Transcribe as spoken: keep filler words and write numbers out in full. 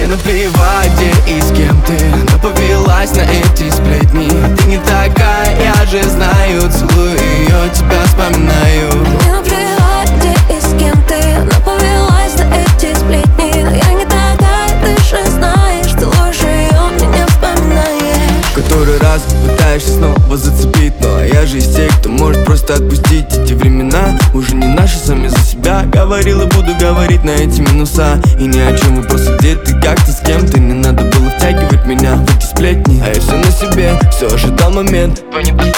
наплевать, где и с кем ты, но повелась на эти сплетни. Ты не такая, я же знаю, целую ее, тебя вспоминаю. Мне наплевать, где и с кем ты, но повелась на эти сплетни. Но я не такая, ты же знаешь, целуешь ее, меня вспоминаешь. Который раз пытаешься снова зацепить, но я же из тех, кто может просто отпустить. Эти времена уже не наши, сами за себя говорил и буду говорить на эти минуса. И ни о чем, вопросы, где ты, как ты, с кем ты. Не надо было втягивать меня в эти сплетни, а я все на себе, все ожидал момент твой